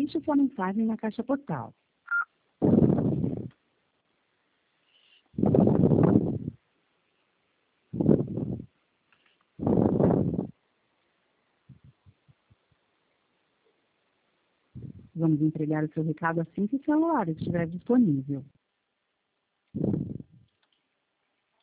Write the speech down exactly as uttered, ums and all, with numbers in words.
Deixe sua mensagem na caixa postal. Vamos entregar o seu recado assim que o celular estiver disponível.